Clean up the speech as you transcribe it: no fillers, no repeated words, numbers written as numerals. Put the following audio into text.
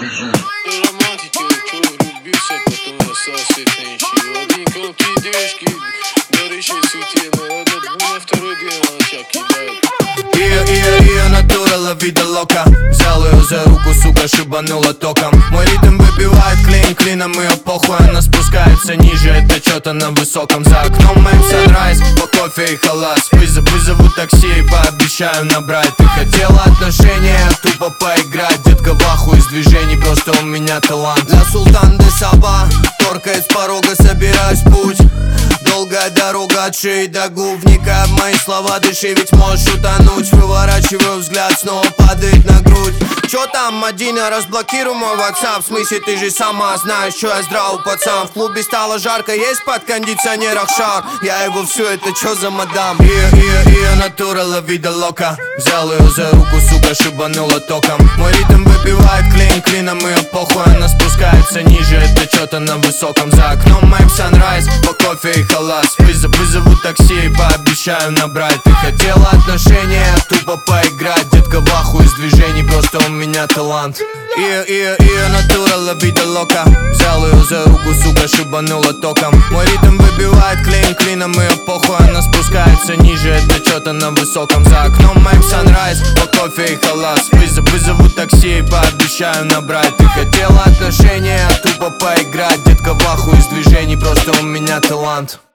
романтики, кто влюбился, потом остался пенсию. Один колки девушки, горящие суте, но на второй день она тебя кидает. Ее натура ловида лока. Взял ее за руку, сука, шибанула током. Мой ритм выбивает клин клином, ее похуй, она спускается ниже. Это что-то на высоком. За окном моим sunrise, по кофе и халас. Вызову такси и пообещаю набрать. Ты хотела отношения, тупо поиграть. Детка в ахуе из движений, просто у меня талант. Для Султан де Саба, торкает с порога, собираюсь в путь. Долгая дорога от шеи до губ. Вникай в мои слова, дыши, ведь можешь утонуть. Выворачиваю взгляд, снова падает на грудь. Чё там, Мадина, разблокируй мой WhatsApp. В смысле, ты же сама знаешь, что я здравый пацан. В клубе стало жарко, есть под кондиционерах шар. Я его все, это чё за мадам? Ее натура ловида лока. Взял ее за руку, сука, шибанула током. Мой ритм выбивает клин клином, ее похуй, она спускается ниже. Это что-то на высоком. За окном моим sunrise, по кофе и халас. Вызову такси и пообещаю набрать. Ты хотела отношения, тупо поиграть. Детка в ахуе из движений, просто у меня талант. Ее натура ловида лока. Взял ее за руку, сука, шибанула током. Мой ритм выбивает клин клином, ее похуй, она спускается ниже. Это что-то на высоком. За окном моим sunrise, по кофе и халас. Вызову такси и пообещаю набрать. Ты хотела отношения, тупо поиграть. Детка в ахуе из движений, просто у меня талант.